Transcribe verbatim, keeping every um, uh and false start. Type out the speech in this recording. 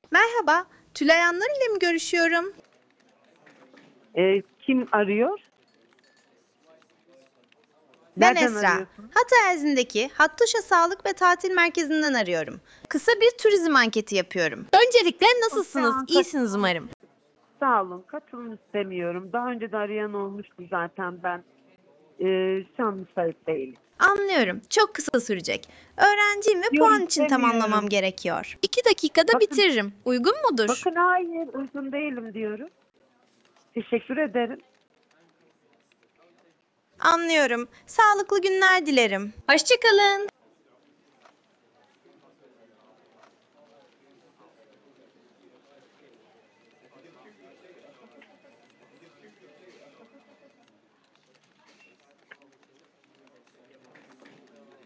Merhaba, Tülay Anlar ile mi görüşüyorum? Ee, kim arıyor? Ben Nereden Esra. arıyorsun? Hatay Hattuşa Sağlık ve Tatil Merkezi'nden arıyorum. Kısa bir turizm anketi yapıyorum. Öncelikle Şu nasılsınız? an İyisiniz katılım, umarım. sağ olun. Katılım istemiyorum. Daha önce de arayan olmuştu zaten ben. Ee, şu an müsait değilim. Anlıyorum. Çok kısa sürecek. Öğrenciyim ve Yok puan için tamamlamam istemiyorum. gerekiyor. İki dakikada Bakın, bitiririm. Uygun mudur? bakın hayır uygun değilim diyorum. Teşekkür ederim. Anlıyorum. Sağlıklı günler dilerim. Hoşçakalın.